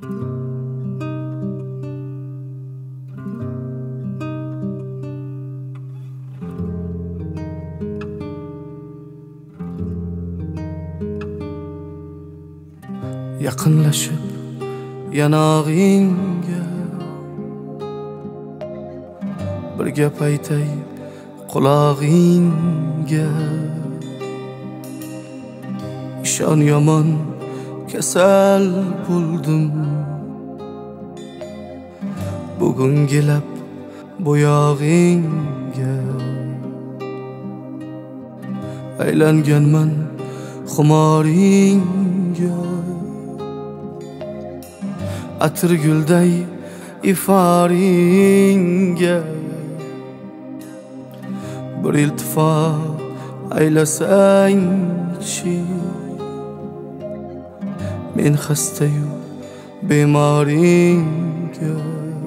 Yaqinlashib yanog'ingga bir gap aytay qulog'ingga. Ishon yomon kasal bo'ldim bugun gelab bo'yog'ingga. Aylanganman xumoringga, atir gulday iforingga. Bir iltifot aylasangchi, men xastayu bemoringga.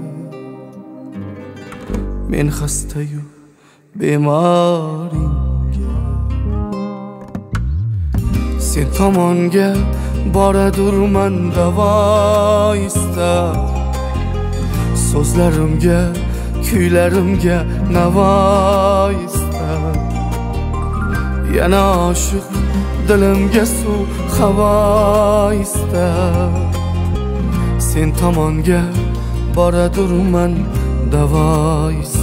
Men xastayu bemoringga. Sen tomonga boradurman davo istab, so'zlarimga kuylarimga navo istab. Yana oshiq dilimga suv havo istab. Sen tomonga boradurman davo istab.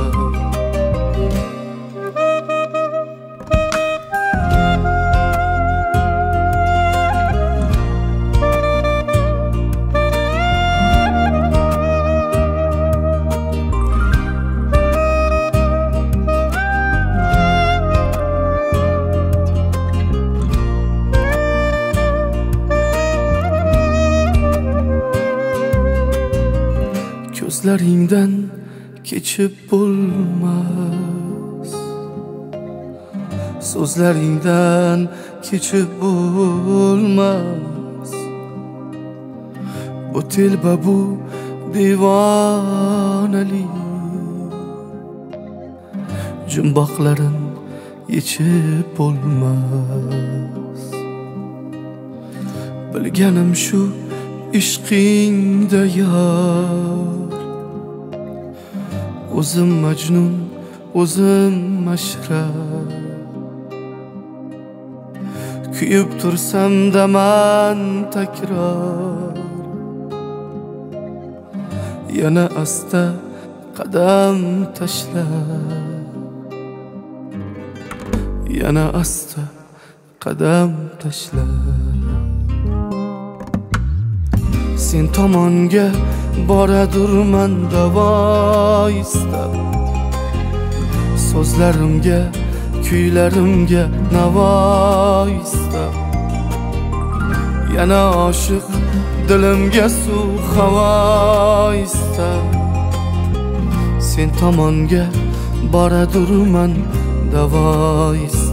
Ko'zlaringdan kechib bo'lmas, so'zlaringdan kechib bo'lmas. Bu telba bu divonalik, jumboqlarin yechib bo'lmas. Bilganim shu ishqingda yor, o'zim majnun, o'zim mashrab. Kuyib tursam daman takror, yana asta qadam tashlab. Yana asta qadam tashlab. Sen tomonga boradurman davo istab, so'zlarimga kuylarimga navo istab. Yana oshiq dilimga suv havo istab. Sen tomonga boradurman davo istab.